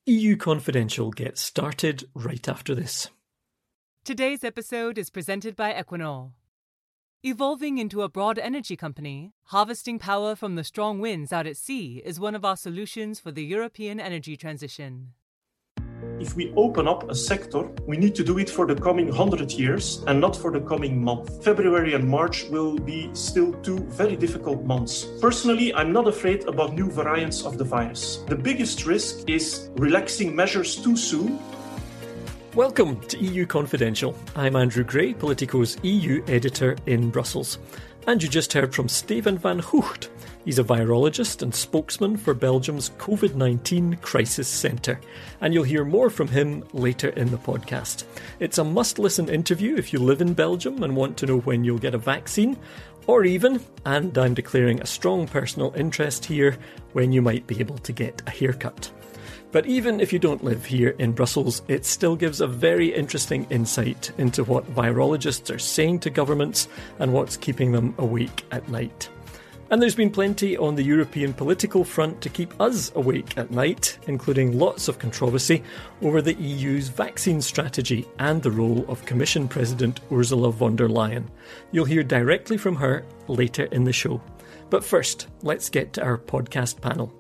EU Confidential gets started right after this. Today's episode is presented by Equinor. Evolving into a broad energy company, harvesting power from the strong winds out at sea is one of our solutions for the European energy transition. If we open up a sector, we need to do it for the coming 100 years and not for the coming month. February and March will be still two very difficult months. Personally, I'm not afraid about new variants of the virus. The biggest risk is relaxing measures too soon. Welcome to EU Confidential. I'm Andrew Gray, Politico's EU editor in Brussels. And you just heard from Steven van Hoogt. He's a virologist and spokesman for Belgium's COVID-19 Crisis Centre. And you'll hear more from him later in the podcast. It's a must-listen interview if you live in Belgium and want to know when you'll get a vaccine, or even, and I'm declaring a strong personal interest here, when you might be able to get a haircut. But even if you don't live here in Brussels, it still gives a very interesting insight into what virologists are saying to governments and what's keeping them awake at night. And there's been plenty on the European political front to keep us awake at night, including lots of controversy over the EU's vaccine strategy and the role of Commission President Ursula von der Leyen. You'll hear directly from her later in the show. But first, let's get to our podcast panel.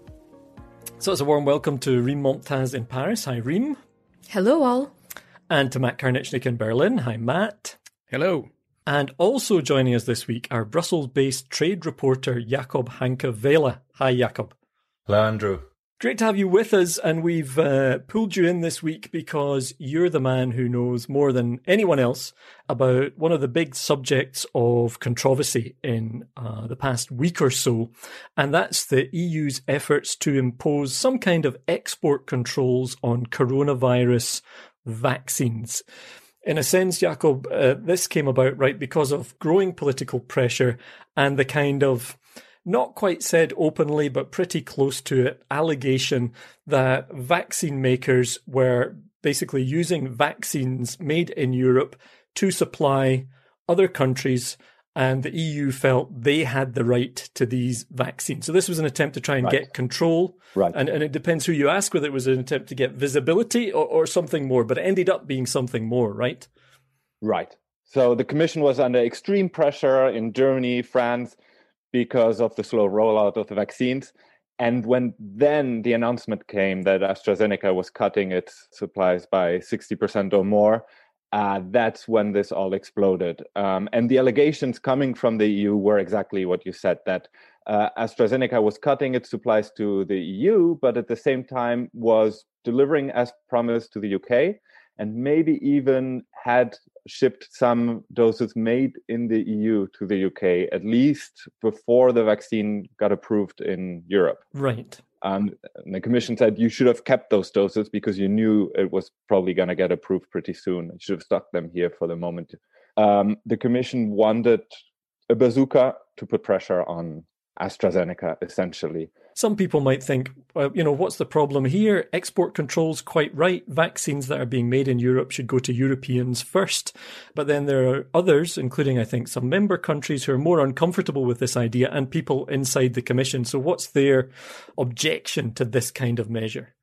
So it's a warm welcome to Reem Momtaz in Paris. Hi, Reem. Hello, all. And to Matt Karnichnik in Berlin. Hi, Matt. Hello. And also joining us this week, our Brussels-based trade reporter, Jacob Hanke Vela. Hi, Jacob. Hello, Andrew. Great to have you with us, and we've pulled you in this week because you're the man who knows more than anyone else about one of the big subjects of controversy in the past week or so, and that's the EU's efforts to impose some kind of export controls on coronavirus vaccines. In a sense, Jacob, this came about right because of growing political pressure and the kind of, not quite said openly, but pretty close to it, allegation that vaccine makers were basically using vaccines made in Europe to supply other countries, and the EU felt they had the right to these vaccines. So this was an attempt to try and get control. Right. And it depends who you ask whether it was an attempt to get visibility or something more, but it ended up being something more, right? Right. So the Commission was under extreme pressure in Germany, France, because of the slow rollout of the vaccines. And when then the announcement came that AstraZeneca was cutting its supplies by 60% or more, that's when this all exploded. And the allegations coming from the EU were exactly what you said, that AstraZeneca was cutting its supplies to the EU, but at the same time was delivering as promised to the UK, and maybe even had shipped some doses made in the EU to the UK, at least before the vaccine got approved in Europe. Right. And the Commission said you should have kept those doses because you knew it was probably going to get approved pretty soon. You should have stuck them here for the moment. The Commission wanted a bazooka to put pressure on AstraZeneca, essentially. Some people might think, well, what's the problem here? Export controls, quite right. Vaccines that are being made in Europe should go to Europeans first. But then there are others, including, I think, some member countries who are more uncomfortable with this idea, and people inside the Commission. So what's their objection to this kind of measure?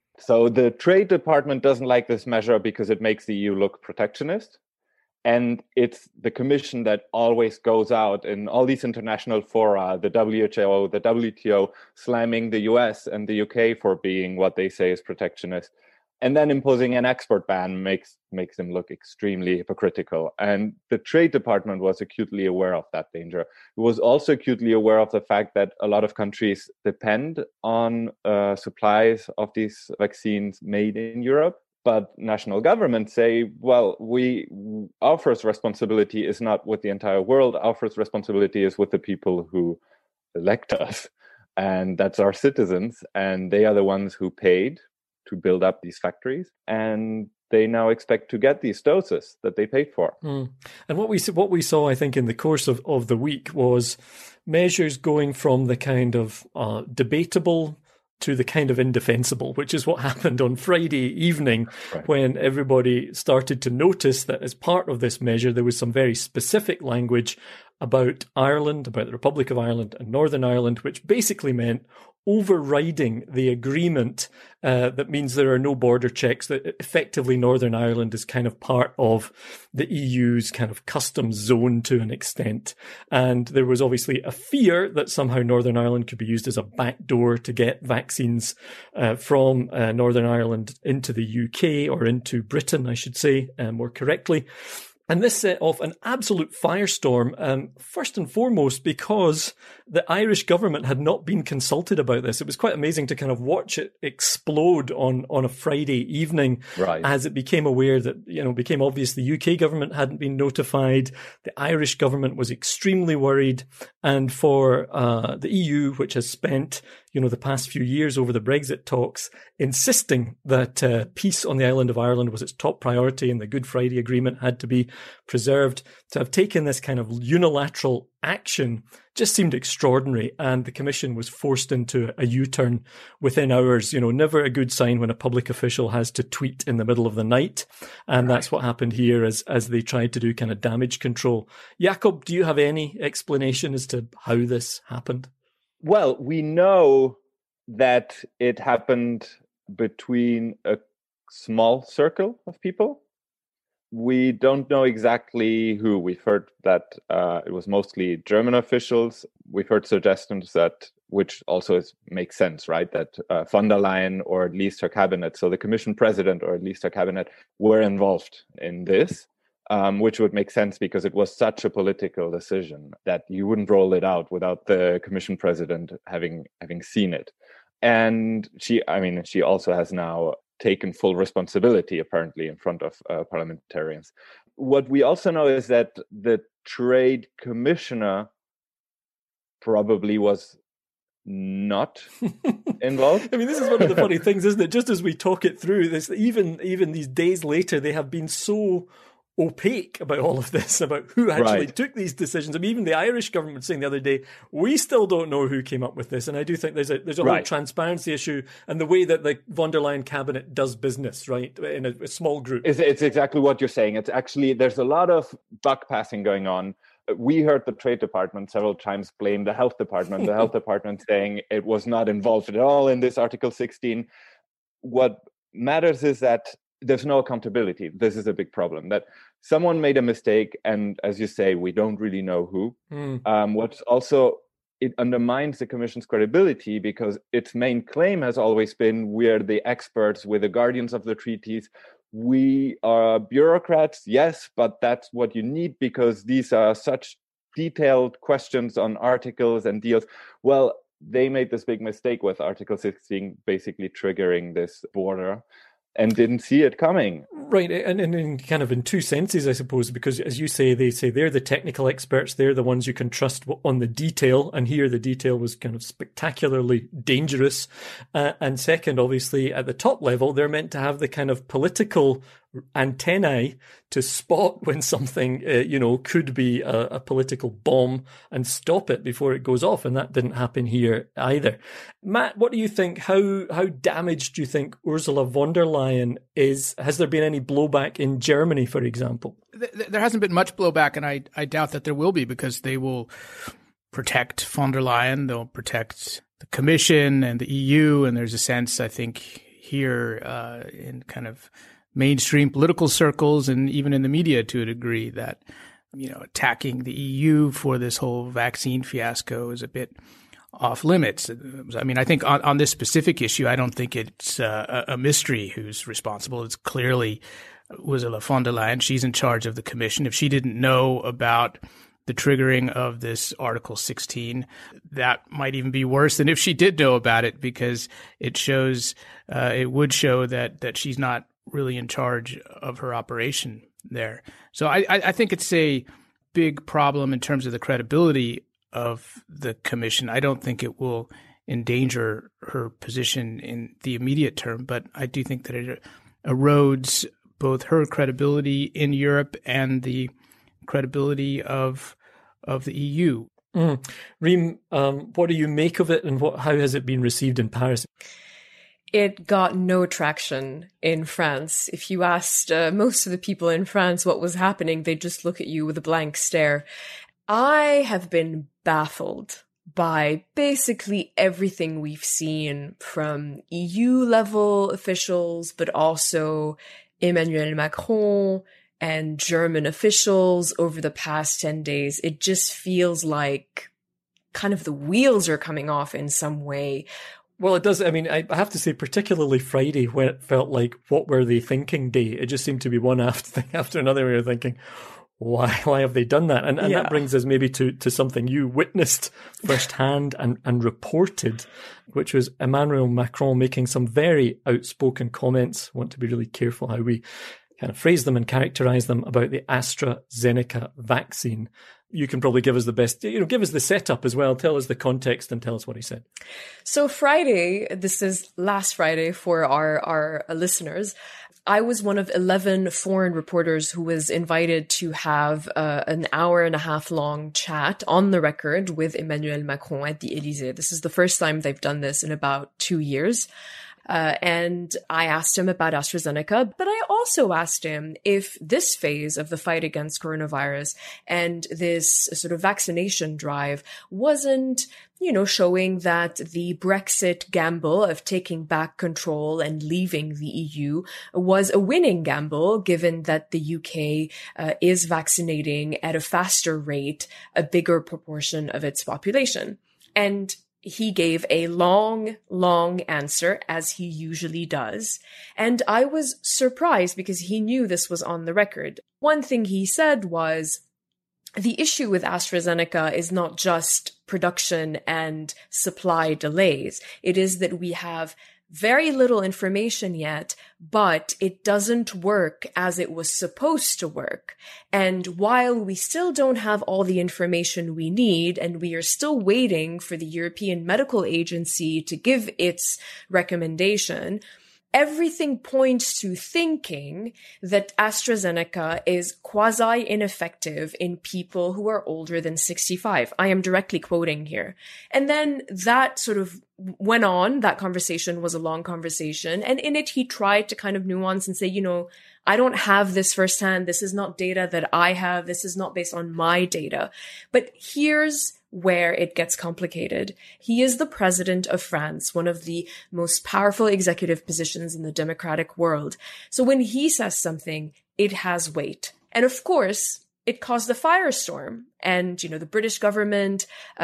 So the Trade Department doesn't like this measure because it makes the EU look protectionist. And it's the Commission that always goes out in all these international fora, the WHO, the WTO, slamming the US and the UK for being what they say is protectionist. And then imposing an export ban makes them look extremely hypocritical. And the Trade Department was acutely aware of that danger. It was also acutely aware of the fact that a lot of countries depend on supplies of these vaccines made in Europe. But national governments say, well, our first responsibility is not with the entire world. Our first responsibility is with the people who elect us. And that's our citizens. And they are the ones who paid to build up these factories. And they now expect to get these doses that they paid for. Mm. And what we saw, I think, in the course of the week was measures going from the kind of debatable to the kind of indefensible, which is what happened on Friday evening, when everybody started to notice that as part of this measure, there was some very specific language about Ireland, about the Republic of Ireland and Northern Ireland, which basically meant overriding the agreement that means there are no border checks, that effectively Northern Ireland is kind of part of the EU's kind of customs zone to an extent. And there was obviously a fear that somehow Northern Ireland could be used as a backdoor to get vaccines from Northern Ireland into the UK, or into Britain, I should say, more correctly. And this set off an absolute firestorm, first and foremost because the Irish government had not been consulted about this. It was quite amazing to kind of watch it explode on a Friday evening, right, as it became aware that, became obvious the UK government hadn't been notified. The Irish government was extremely worried. And for the EU, which has spent the past few years over the Brexit talks, insisting that peace on the island of Ireland was its top priority and the Good Friday Agreement had to be preserved, to have taken this kind of unilateral action just seemed extraordinary. And the Commission was forced into a U-turn within hours. Never a good sign when a public official has to tweet in the middle of the night. And that's what happened here as they tried to do kind of damage control. Jakob, do you have any explanation as to how this happened? Well, we know that it happened between a small circle of people. We don't know exactly who. We've heard that it was mostly German officials. We've heard suggestions that, which also makes sense, right, that von der Leyen, or at least her cabinet, so the Commission president, or at least her cabinet, were involved in this. Which would make sense because it was such a political decision that you wouldn't roll it out without the Commission president having seen it. And she also has now taken full responsibility, apparently, in front of parliamentarians. What we also know is that the trade commissioner probably was not involved. This is one of the funny things, isn't it? Just as we talk it through, this even these days later, they have been so opaque about all of this, about who actually took these decisions. Even the Irish government saying the other day, we still don't know who came up with this. And I do think there's a whole transparency issue, and the way that the von der Leyen cabinet does business, right, in a small group. It's exactly what you're saying. It's actually, there's a lot of buck passing going on. We heard the Trade Department several times blame the Health Department, the Health Department saying it was not involved at all in this Article 16. What matters is that there's no accountability. This is a big problem, that someone made a mistake, and as you say, we don't really know who. What's also, it undermines the Commission's credibility, because its main claim has always been, we're the experts, we're the guardians of the treaties. We are bureaucrats, yes, but that's what you need because these are such detailed questions on articles and deals. Well, they made this big mistake with Article 16 basically triggering this border, and didn't see it coming. Right, and in kind of in two senses, I suppose, because as you say, they say they're the technical experts, they're the ones you can trust on the detail, and here the detail was kind of spectacularly dangerous. And second, obviously, at the top level, they're meant to have the kind of political antennae to spot when something, could be a political bomb and stop it before it goes off. And that didn't happen here either. Matt, what do you think? How damaged do you think Ursula von der Leyen is? Has there been any blowback in Germany, for example? There hasn't been much blowback, and I doubt that there will be, because they will protect von der Leyen. They'll protect the Commission and the EU. And there's a sense, I think, here in kind of mainstream political circles and even in the media to a degree, that, attacking the EU for this whole vaccine fiasco is a bit off limits. I think on this specific issue, I don't think it's a mystery who's responsible. It's clearly Ursula von der Leyen. She's in charge of the Commission. If she didn't know about the triggering of this Article 16, that might even be worse than if she did know about it, because it would show that she's not really in charge of her operation there. So I think it's a big problem in terms of the credibility of the Commission. I don't think it will endanger her position in the immediate term, but I do think that it erodes both her credibility in Europe and the credibility of the EU. Reem, what do you make of it, and how has it been received in Paris? It got no traction in France. If you asked most of the people in France what was happening, they'd just look at you with a blank stare. I have been baffled by basically everything we've seen from EU level officials, but also Emmanuel Macron and German officials over the past 10 days. It just feels like kind of the wheels are coming off in some way. Well, it does. I mean, I have to say, particularly Friday, when it felt like, what were they thinking day? It just seemed to be one after another. We were thinking, why have they done that? And that brings us maybe to something you witnessed firsthand and reported, which was Emmanuel Macron making some very outspoken comments. I want to be really careful how we kind of phrase them and characterize them about the AstraZeneca vaccine. You can probably give us the best, give us the setup as well. Tell us the context and tell us what he said. So Friday, this is last Friday for our listeners, I was one of 11 foreign reporters who was invited to have an hour and a half long chat on the record with Emmanuel Macron at the Élysée. This is the first time they've done this in about 2 years. And I asked him about AstraZeneca, but I also asked him if this phase of the fight against coronavirus and this sort of vaccination drive wasn't, showing that the Brexit gamble of taking back control and leaving the EU was a winning gamble, given that the UK is vaccinating at a faster rate, a bigger proportion of its population. And he gave a long answer, as he usually does. And I was surprised because he knew this was on the record. One thing he said was, the issue with AstraZeneca is not just production and supply delays. It is that we have very little information yet, but it doesn't work as it was supposed to work. And while we still don't have all the information we need, and we are still waiting for the European Medical Agency to give its recommendation, everything points to thinking that AstraZeneca is quasi-ineffective in people who are older than 65. I am directly quoting here. And then that sort of went on. That conversation was a long conversation. And in it, he tried to kind of nuance and say, I don't have this firsthand. This is not data that I have. This is not based on my data. But here's where it gets complicated. He is the president of France, one of the most powerful executive positions in the democratic world. So when he says something, it has weight. And of course, it caused a firestorm. And, the British government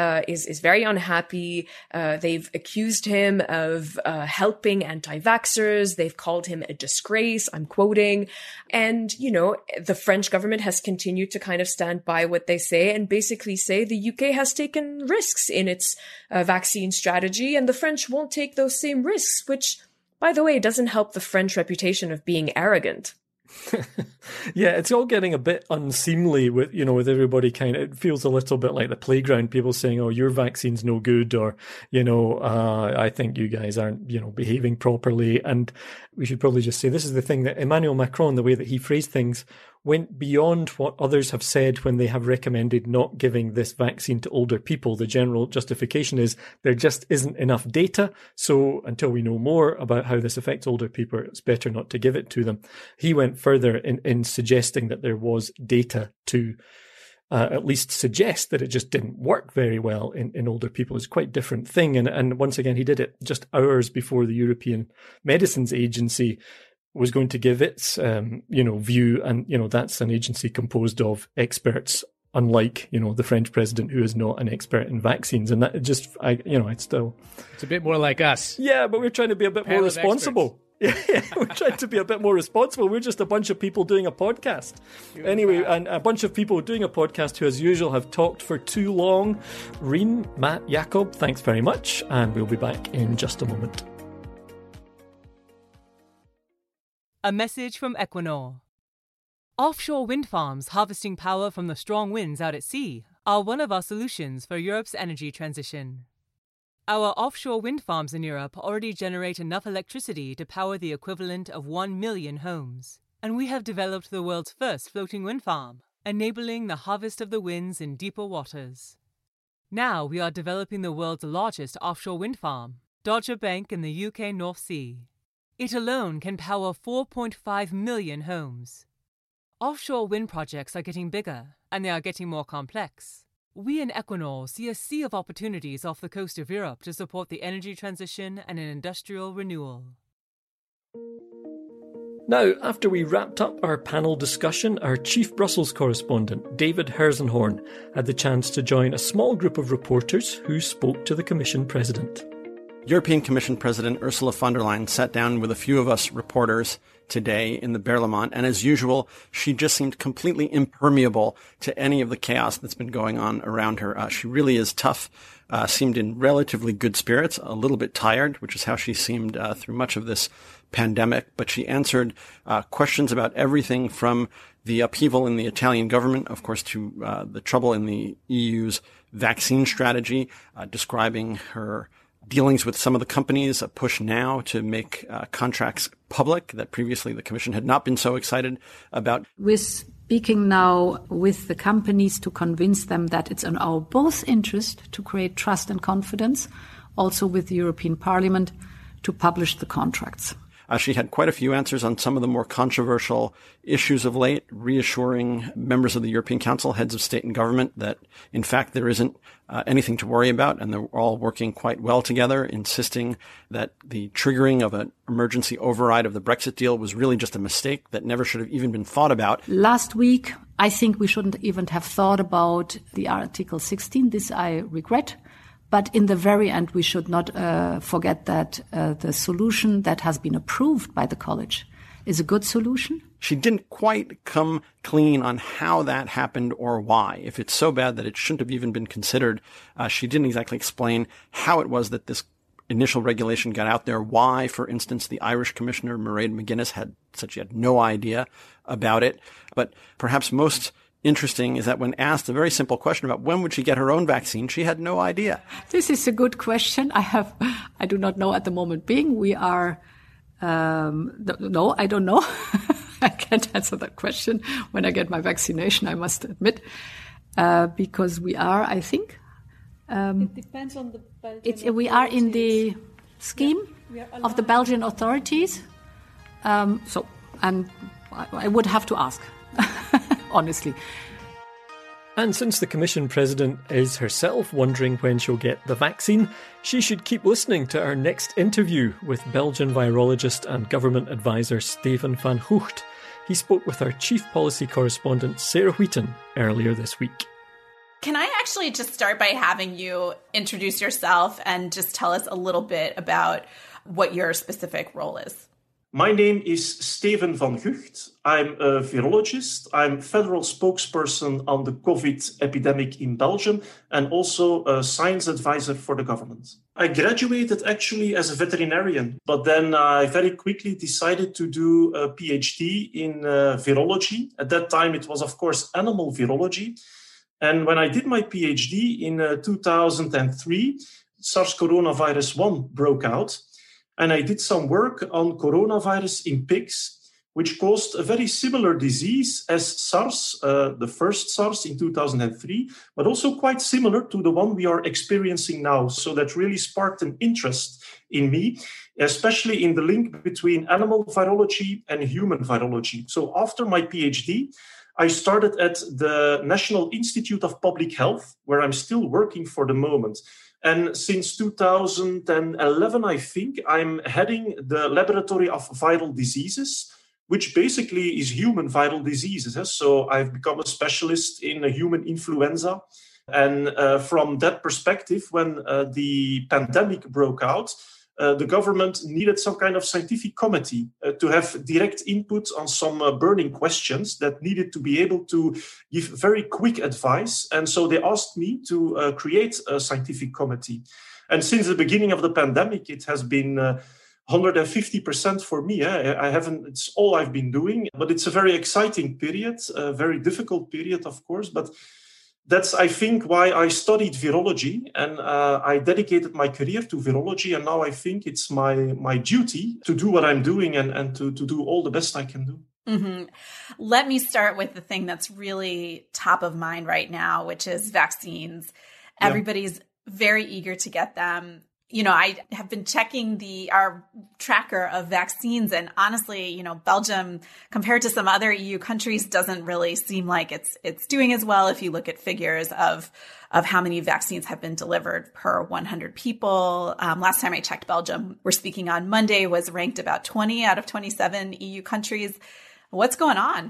is very unhappy. They've accused him of helping anti-vaxxers. They've called him a disgrace. I'm quoting. And, the French government has continued to kind of stand by what they say and basically say the UK has taken risks in its vaccine strategy, and the French won't take those same risks, which, by the way, doesn't help the French reputation of being arrogant. Yeah, it's all getting a bit unseemly with everybody it feels a little bit like the playground, people saying, oh, your vaccine's no good, or, I think you guys aren't, behaving properly. And we should probably just say this is the thing, that Emmanuel Macron, the way that he phrased things, went beyond what others have said when they have recommended not giving this vaccine to older people. The general justification is there just isn't enough data. So until we know more about how this affects older people, it's better not to give it to them. He went further in suggesting that there was data to at least suggest that it just didn't work very well in older people. It's quite a different thing. And once again, he did it just hours before the European Medicines Agency was going to give its, view. And, that's an agency composed of experts, unlike, the French president, who is not an expert in vaccines. And that just, it's a bit more like us. Yeah, but we're trying to be a bit more responsible. Yeah, we're trying to be a bit more responsible. We're just a bunch of people doing a podcast. Anyway, and a bunch of people doing a podcast who, as usual, have talked for too long. Rien, Matt, Jakob, thanks very much. And we'll be back in just a moment. A message from Equinor. Offshore wind farms harvesting power from the strong winds out at sea are one of our solutions for Europe's energy transition. Our offshore wind farms in Europe already generate enough electricity to power the equivalent of 1 million homes. And we have developed the world's first floating wind farm, enabling the harvest of the winds in deeper waters. Now we are developing the world's largest offshore wind farm, Dogger Bank in the UK North Sea. It alone can power 4.5 million homes. Offshore wind projects are getting bigger, and they are getting more complex. We in Equinor see a sea of opportunities off the coast of Europe to support the energy transition and an industrial renewal. Now, after we wrapped up our panel discussion, our chief Brussels correspondent, David Herzenhorn, had the chance to join a small group of reporters who spoke to the Commission President. European Commission President Ursula von der Leyen sat down with a few of us reporters today in the Berlaymont, and as usual, she just seemed completely impermeable to any of the chaos that's been going on around her. She really is tough, seemed in relatively good spirits, a little bit tired, which is how she seemed through much of this pandemic, but she answered questions about everything from the upheaval in the Italian government, of course, to the trouble in the EU's vaccine strategy, describing her dealings with some of the companies, a push now to make contracts public that previously the Commission had not been so excited about. We're speaking now with the companies to convince them that it's in our both interest to create trust and confidence, also with the European Parliament, to publish the contracts. She had quite a few answers on some of the more controversial issues of late, reassuring members of the European Council, heads of state and government, that in fact there isn't anything to worry about and they're all working quite well together, insisting that the triggering of an emergency override of the Brexit deal was really just a mistake that never should have even been thought about. Last week, I think we shouldn't even have thought about the Article 16. This I regret. But in the very end, we should not forget that the solution that has been approved by the college is a good solution. She didn't quite come clean on how that happened or why. If it's so bad that it shouldn't have even been considered, she didn't exactly explain how it was that this initial regulation got out there, why, for instance, the Irish Commissioner, Mairead McGuinness, said she had no idea about it. But perhaps most interesting is that when asked a very simple question about when would she get her own vaccine, she had no idea. This is a good question. I do not know at the moment being. We are, no, I don't know. I can't answer that question when I get my vaccination, I must admit, because we are, I think. It depends on the Belgian we are in the scheme of the Belgian authorities. And I would have to ask. Honestly. And since the Commission President is herself wondering when she'll get the vaccine, she should keep listening to our next interview with Belgian virologist and government advisor Steven van Hoogt. He spoke with our chief policy correspondent Sarah Wheaton earlier this week. Can I actually just start by having you introduce yourself and just tell us a little bit about what your specific role is? My name is Steven van Hoogt. I'm a virologist. I'm federal spokesperson on the COVID epidemic in Belgium and also a science advisor for the government. I graduated actually as a veterinarian, but then I very quickly decided to do a PhD in virology. At that time, it was, of course, animal virology. And when I did my PhD in 2003, SARS coronavirus 1 broke out. And I did some work on coronavirus in pigs, which caused a very similar disease as SARS, the first SARS in 2003, but also quite similar to the one we are experiencing now. So that really sparked an interest in me, especially in the link between animal virology and human virology. So after my PhD, I started at the National Institute of Public Health, where I'm still working for the moment. And since 2011, I think, I'm heading the Laboratory of Viral Diseases, which basically is human viral diseases. So I've become a specialist in human influenza. And from that perspective, when the pandemic broke out, the government needed some kind of scientific committee to have direct input on some burning questions that needed to be able to give very quick advice. And so they asked me to create a scientific committee. And since the beginning of the pandemic, it has been 150% for me. It's all I've been doing, but it's a very exciting period, a very difficult period, of course, but that's, I think, why I studied virology, and I dedicated my career to virology. And now I think it's my duty to do what I'm doing and to do all the best I can do. Mm-hmm. Let me start with the thing that's really top of mind right now, which is vaccines. Everybody's very eager to get them. I have been checking our tracker of vaccines, and honestly, Belgium, compared to some other EU countries, doesn't really seem like it's doing as well. If you look at figures of how many vaccines have been delivered per 100 people, last time I checked, Belgium, we're speaking on Monday, was ranked about 20 out of 27 EU countries. What's going on?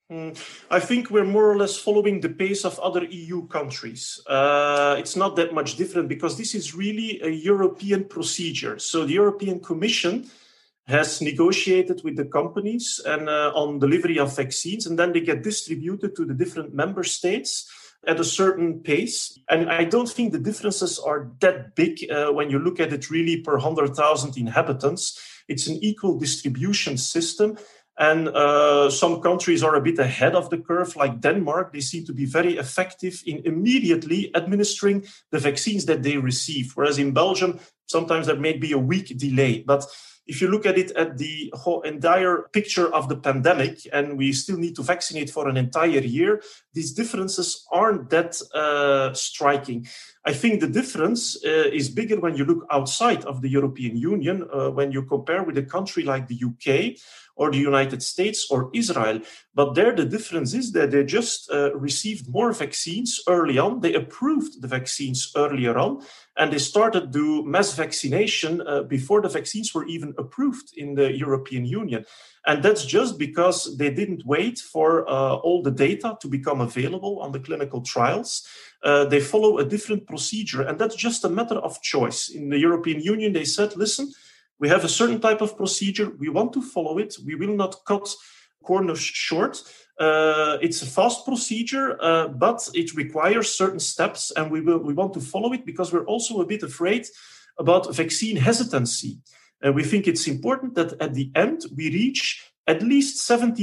I think we're more or less following the pace of other EU countries. It's not that much different because this is really a European procedure. So the European Commission has negotiated with the companies and on delivery of vaccines, and then they get distributed to the different member states at a certain pace. And I don't think the differences are that big when you look at it really per 100,000 inhabitants. It's an equal distribution system. And some countries are a bit ahead of the curve, like Denmark. They seem to be very effective in immediately administering the vaccines that they receive. Whereas in Belgium, sometimes there may be a week delay. But if you look at it at the whole entire picture of the pandemic, and we still need to vaccinate for an entire year, these differences aren't that striking. I think the difference is bigger when you look outside of the European Union, when you compare with a country like the UK, or the United States or Israel. But there the difference is that they just received more vaccines early on. They approved the vaccines earlier on, and they started to mass vaccination before the vaccines were even approved in the European Union. And that's just because they didn't wait for all the data to become available on the clinical trials. They follow a different procedure, and that's just a matter of choice. In the European Union, they said, listen, we have a certain type of procedure. We want to follow it. We will not cut corners short. It's a fast procedure, but it requires certain steps, and we want to follow it because we're also a bit afraid about vaccine hesitancy. And we think it's important that at the end we reach at least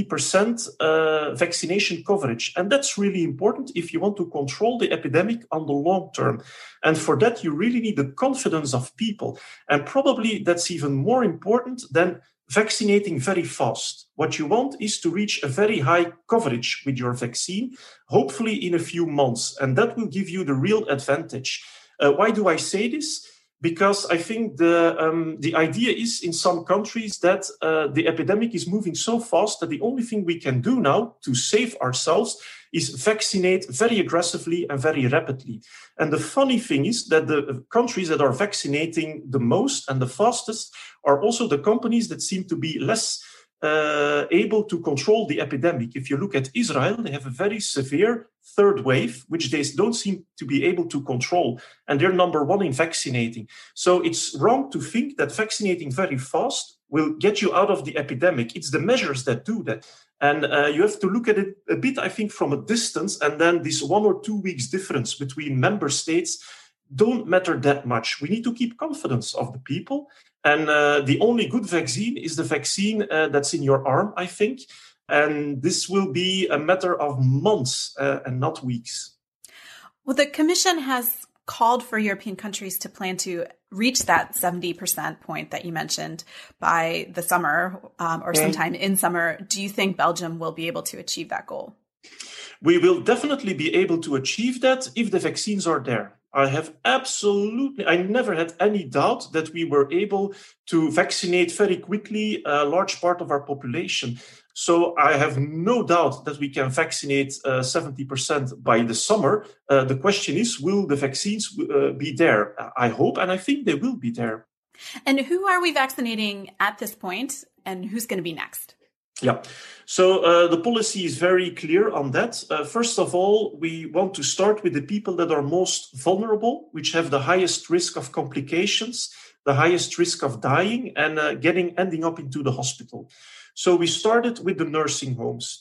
70% vaccination coverage. And that's really important if you want to control the epidemic on the long term. And for that, you really need the confidence of people. And probably that's even more important than vaccinating very fast. What you want is to reach a very high coverage with your vaccine, hopefully in a few months. And that will give you the real advantage. Why do I say this? Because I think the idea is in some countries that the epidemic is moving so fast that the only thing we can do now to save ourselves is vaccinate very aggressively and very rapidly. And the funny thing is that the countries that are vaccinating the most and the fastest are also the companies that seem to be less able to control the epidemic. If you look at Israel, they have a very severe third wave, which they don't seem to be able to control. And they're number one in vaccinating. So it's wrong to think that vaccinating very fast will get you out of the epidemic. It's the measures that do that. And you have to look at it a bit, I think, from a distance. And then this 1 or 2 weeks difference between member states don't matter that much. We need to keep confidence of the people. And the only good vaccine is the vaccine that's in your arm, I think. And this will be a matter of months and not weeks. Well, the Commission has called for European countries to plan to reach that 70% point that you mentioned by the summer or sometime in summer. Do you think Belgium will be able to achieve that goal? We will definitely be able to achieve that if the vaccines are there. I never had any doubt that we were able to vaccinate very quickly a large part of our population. So I have no doubt that we can vaccinate 70% by the summer. The question is, will the vaccines be there? I hope, and I think they will be there. And who are we vaccinating at this point, and who's going to be next? Yeah, so the policy is very clear on that. First of all, we want to start with the people that are most vulnerable, which have the highest risk of complications, the highest risk of dying, and ending up into the hospital. So we started with the nursing homes.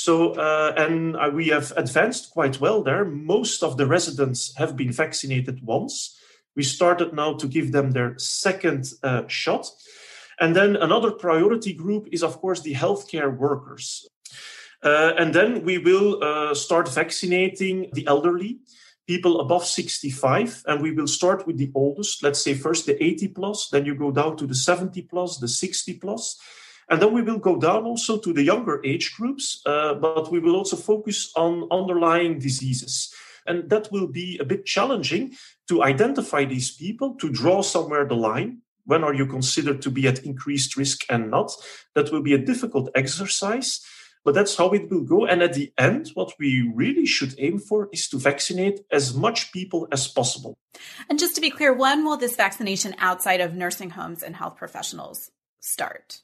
And we have advanced quite well there. Most of the residents have been vaccinated once. We started now to give them their second shot. And then another priority group is, of course, the healthcare workers. And then we will start vaccinating the elderly, people above 65, and we will start with the oldest, let's say first the 80 plus, then you go down to the 70 plus, the 60 plus. And then we will go down also to the younger age groups, but we will also focus on underlying diseases. And that will be a bit challenging to identify these people, to draw somewhere the line. When are you considered to be at increased risk and not? That will be a difficult exercise, but that's how it will go. And at the end, what we really should aim for is to vaccinate as much people as possible. And just to be clear, when will this vaccination outside of nursing homes and health professionals start?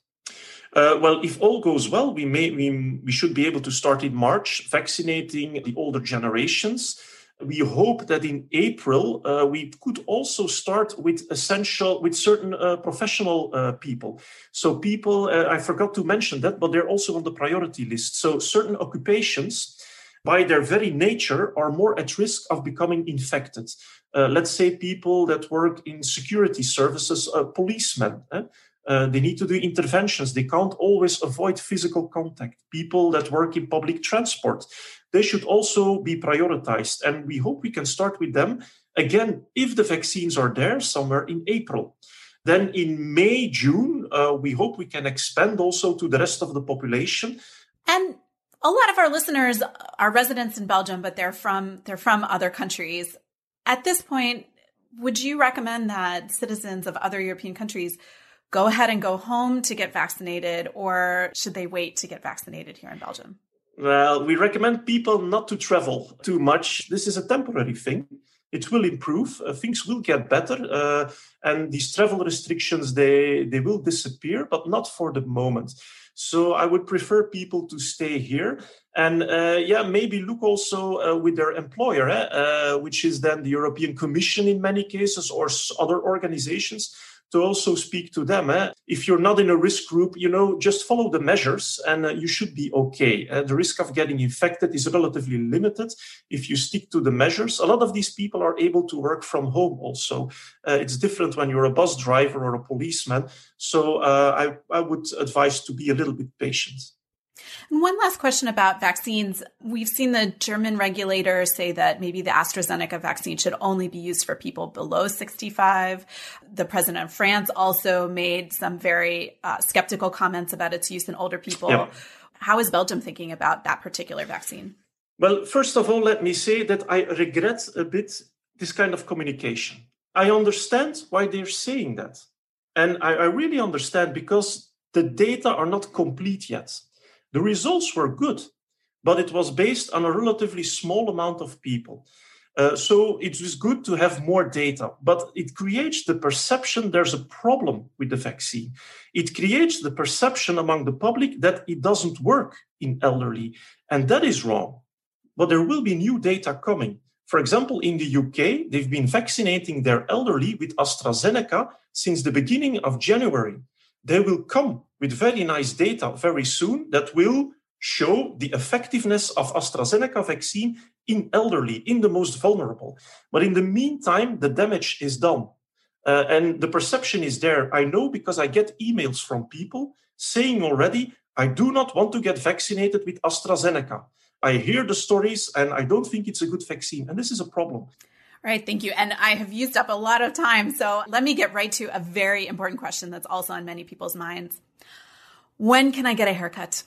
Well, if all goes well, we should be able to start in March, vaccinating the older generations. We hope that in April, we could also start with certain professional people. So people, I forgot to mention that, but they're also on the priority list. So certain occupations, by their very nature, are more at risk of becoming infected. Let's say people that work in security services, policemen. They need to do interventions. They can't always avoid physical contact. People that work in public transport, they should also be prioritized. And we hope we can start with them, again, if the vaccines are there, somewhere in April. Then in May, June, we hope we can expand also to the rest of the population. And a lot of our listeners are residents in Belgium, but they're from other countries. At this point, would you recommend that citizens of other European countries go ahead and go home to get vaccinated, or should they wait to get vaccinated here in Belgium? Well, we recommend people not to travel too much. This is a temporary thing. It will improve. Things will get better. And these travel restrictions, they will disappear, but not for the moment. So I would prefer people to stay here. And maybe look also with their employer, which is then the European Commission in many cases, or other organizations, to also speak to them. If you're not in a risk group, just follow the measures and you should be okay. The risk of getting infected is relatively limited if you stick to the measures. A lot of these people are able to work from home also. It's different when you're a bus driver or a policeman. So I would advise to be a little bit patient. And one last question about vaccines. We've seen the German regulator say that maybe the AstraZeneca vaccine should only be used for people below 65. The president of France also made some very skeptical comments about its use in older people. Yeah. How is Belgium thinking about that particular vaccine? Well, first of all, let me say that I regret a bit this kind of communication. I understand why they're saying that. And I really understand, because the data are not complete yet. The results were good, but it was based on a relatively small amount of people. So it was good to have more data, but it creates the perception there's a problem with the vaccine. It creates the perception among the public that it doesn't work in elderly, and that is wrong. But there will be new data coming. For example, in the UK, they've been vaccinating their elderly with AstraZeneca since the beginning of January. They will come with very nice data very soon that will show the effectiveness of AstraZeneca vaccine in elderly, in the most vulnerable. But in the meantime, the damage is done. And the perception is there. I know, because I get emails from people saying already, I do not want to get vaccinated with AstraZeneca. I hear the stories and I don't think it's a good vaccine. And this is a problem. Right. Thank you. And I have used up a lot of time. So let me get right to a very important question that's also on many people's minds. When can I get a haircut?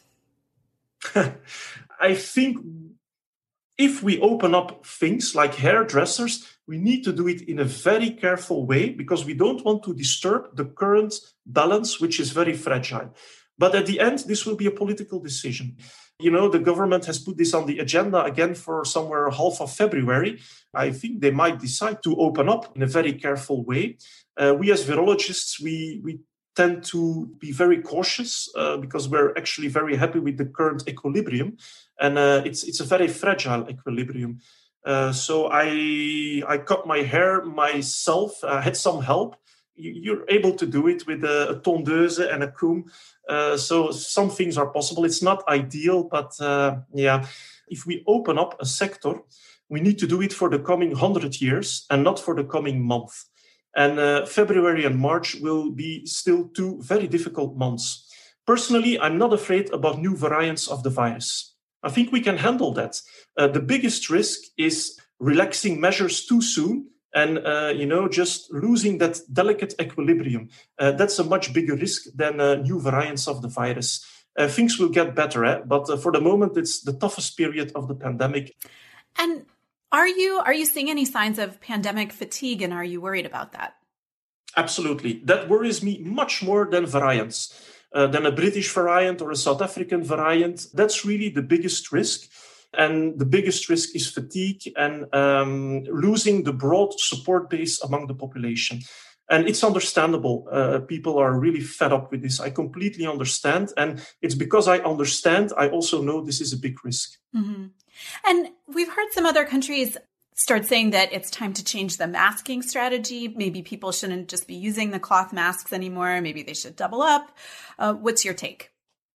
I think if we open up things like hairdressers, we need to do it in a very careful way, because we don't want to disturb the current balance, which is very fragile. But at the end, this will be a political decision. The government has put this on the agenda again for somewhere half of February. I think they might decide to open up in a very careful way. We as virologists, we tend to be very cautious because we're actually very happy with the current equilibrium. And it's a very fragile equilibrium. So I cut my hair myself. I had some help. You're able to do it with a tondeuse and a comb. So some things are possible. It's not ideal, but if we open up a sector, we need to do it for the coming 100 years and not for the coming month. And February and March will be still 2 very difficult months. Personally, I'm not afraid about new variants of the virus. I think we can handle that. The biggest risk is relaxing measures too soon and, just losing that delicate equilibrium. That's a much bigger risk than new variants of the virus. Things will get better, but for the moment, it's the toughest period of the pandemic. And Are you seeing any signs of pandemic fatigue, and are you worried about that? Absolutely. That worries me much more than variants, than a British variant or a South African variant. That's really the biggest risk. And the biggest risk is fatigue and losing the broad support base among the population. And it's understandable. People are really fed up with this. I completely understand. And it's because I understand, I also know this is a big risk. Mm-hmm. And we've heard some other countries start saying that it's time to change the masking strategy. Maybe people shouldn't just be using the cloth masks anymore. Maybe they should double up. What's your take?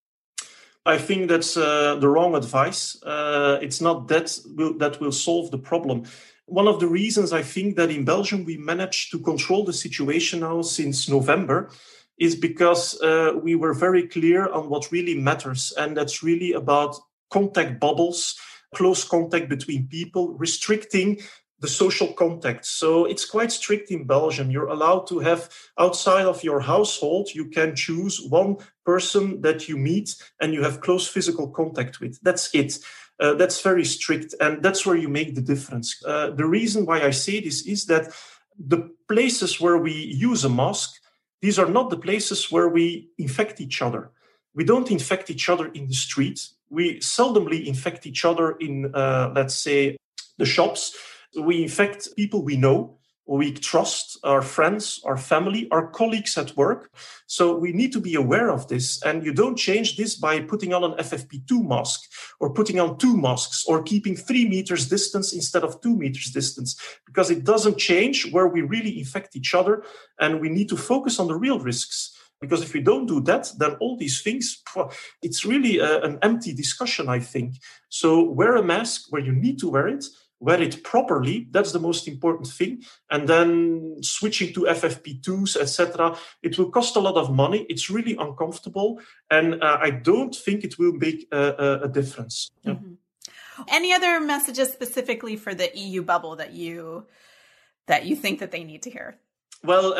I think that's the wrong advice. It's not that will solve the problem. One of the reasons I think that in Belgium we managed to control the situation now since November is because we were very clear on what really matters. And that's really about contact bubbles, close contact between people, restricting the social contact. So it's quite strict in Belgium. You're allowed to have outside of your household, you can choose one person that you meet and you have close physical contact with. That's it. That's very strict. And that's where you make the difference. The reason why I say this is that the places where we use a mask, these are not the places where we infect each other. We don't infect each other in the street. We seldomly infect each other in, let's say, the shops. We infect people we know, we trust, our friends, our family, our colleagues at work. So we need to be aware of this. And you don't change this by putting on an FFP2 mask or putting on 2 masks or keeping 3 meters distance instead of 2 meters distance, because it doesn't change where we really infect each other. And we need to focus on the real risks. Because if we don't do that, then all these things, it's really an empty discussion, I think. So wear a mask where you need to wear it properly. That's the most important thing. And then switching to FFP2s, etc., it will cost a lot of money. It's really uncomfortable. And I don't think it will make a difference. Yeah. Mm-hmm. Any other messages specifically for the EU bubble that you think that they need to hear? Well,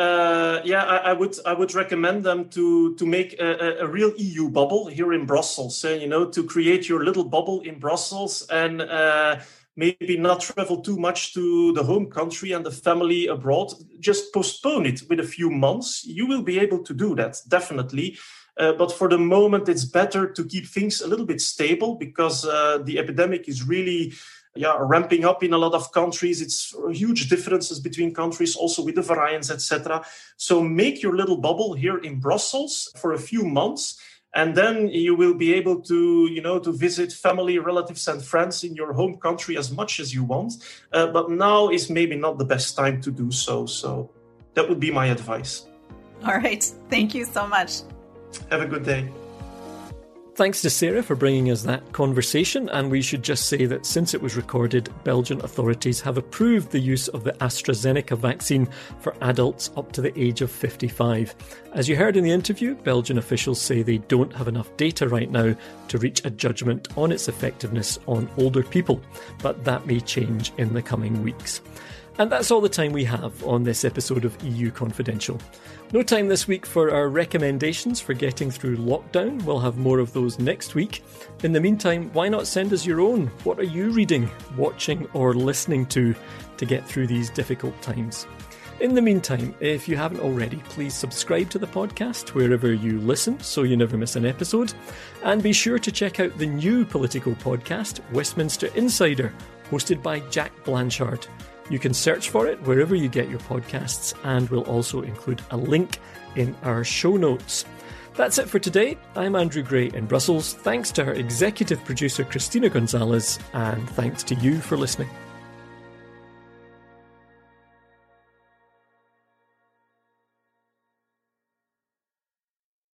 I would recommend them to make a real EU bubble here in Brussels. To create your little bubble in Brussels and maybe not travel too much to the home country and the family abroad. Just postpone it with a few months. You will be able to do that, definitely. But for the moment, it's better to keep things a little bit stable because the epidemic is really ramping up in a lot of countries. It's huge differences between countries, also with the variants, etc. So make your little bubble here in Brussels for a few months, and then you will be able to, to visit family, relatives, and friends in your home country as much as you want. But now is maybe not the best time to do so. So that would be my advice. All right. Thank you so much. Have a good day. Thanks to Sarah for bringing us that conversation, and we should just say that since it was recorded, Belgian authorities have approved the use of the AstraZeneca vaccine for adults up to the age of 55. As you heard in the interview, Belgian officials say they don't have enough data right now to reach a judgment on its effectiveness on older people, but that may change in the coming weeks. And that's all the time we have on this episode of EU Confidential. No time this week for our recommendations for getting through lockdown. We'll have more of those next week. In the meantime, why not send us your own? What are you reading, watching, or listening to get through these difficult times? In the meantime, if you haven't already, please subscribe to the podcast wherever you listen so you never miss an episode. And be sure to check out the new political podcast, Westminster Insider, hosted by Jack Blanchard. You can search for it wherever you get your podcasts, and we'll also include a link in our show notes. That's it for today. I'm Andrew Gray in Brussels. Thanks to our executive producer, Christina Gonzalez, and thanks to you for listening.